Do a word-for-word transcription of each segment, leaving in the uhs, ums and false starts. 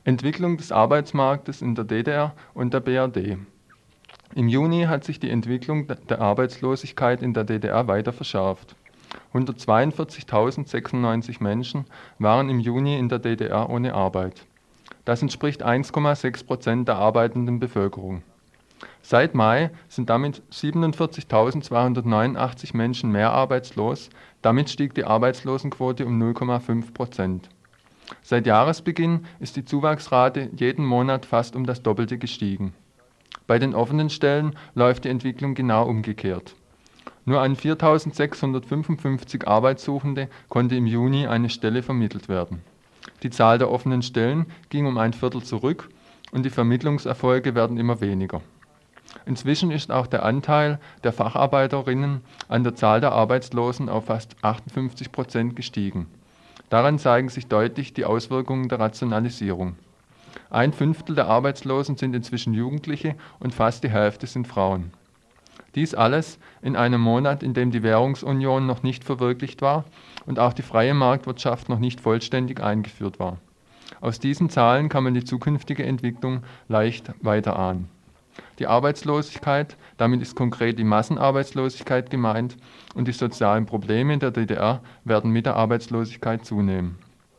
Entwicklung des Arbeitsmarktes in der D D R und der B R D. Im Juni hat sich die Entwicklung der Arbeitslosigkeit in der D D R weiter verschärft. hundertzweiundvierzigtausendsechsundneunzig Menschen waren im Juni in der D D R ohne Arbeit. Das entspricht eins Komma sechs Prozent der arbeitenden Bevölkerung. Seit Mai sind damit siebenundvierzigtausendzweihundertneunundachtzig Menschen mehr arbeitslos, damit stieg die Arbeitslosenquote um null Komma fünf Prozent. Seit Jahresbeginn ist die Zuwachsrate jeden Monat fast um das Doppelte gestiegen. Bei den offenen Stellen läuft die Entwicklung genau umgekehrt. Nur an viertausendsechshundertfünfundfünfzig Arbeitssuchende konnte im Juni eine Stelle vermittelt werden. Die Zahl der offenen Stellen ging um ein Viertel zurück und die Vermittlungserfolge werden immer weniger. Inzwischen ist auch der Anteil der Facharbeiterinnen an der Zahl der Arbeitslosen auf fast achtundfünfzig Prozent gestiegen. Daran zeigen sich deutlich die Auswirkungen der Rationalisierung. Ein Fünftel der Arbeitslosen sind inzwischen Jugendliche und fast die Hälfte sind Frauen. Dies alles in einem Monat, in dem die Währungsunion noch nicht verwirklicht war und auch die freie Marktwirtschaft noch nicht vollständig eingeführt war. Aus diesen Zahlen kann man die zukünftige Entwicklung leicht weiter ahnen. Die Arbeitslosigkeit, damit ist konkret die Massenarbeitslosigkeit gemeint, und die sozialen Probleme in der D D R werden mit der Arbeitslosigkeit zunehmen.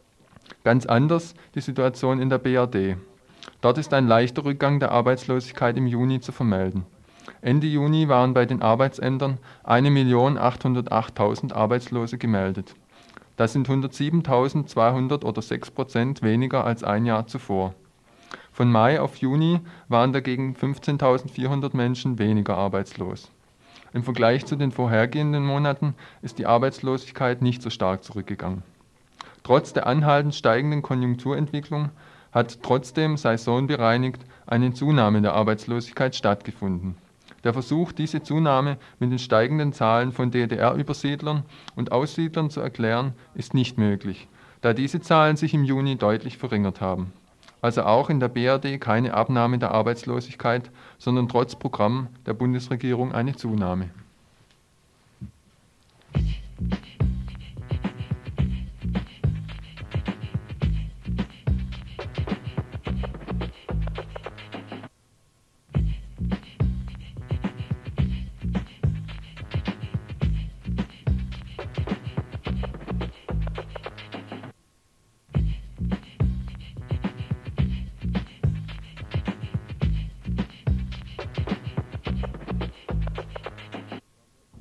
Ganz anders die Situation in der B R D. Dort ist ein leichter Rückgang der Arbeitslosigkeit im Juni zu vermelden. Ende Juni waren bei den Arbeitsämtern eine Million achthundertachttausend Arbeitslose gemeldet. Das sind hundertsiebentausendzweihundert oder sechs Prozent weniger als ein Jahr zuvor. Von Mai auf Juni waren dagegen fünfzehntausendvierhundert Menschen weniger arbeitslos. Im Vergleich zu den vorhergehenden Monaten ist die Arbeitslosigkeit nicht so stark zurückgegangen. Trotz der anhaltend steigenden Konjunkturentwicklung hat trotzdem saisonbereinigt eine Zunahme der Arbeitslosigkeit stattgefunden. Der Versuch, diese Zunahme mit den steigenden Zahlen von D D R-Übersiedlern und Aussiedlern zu erklären, ist nicht möglich, da diese Zahlen sich im Juni deutlich verringert haben. Also auch in der B R D keine Abnahme der Arbeitslosigkeit, sondern trotz Programm der Bundesregierung eine Zunahme.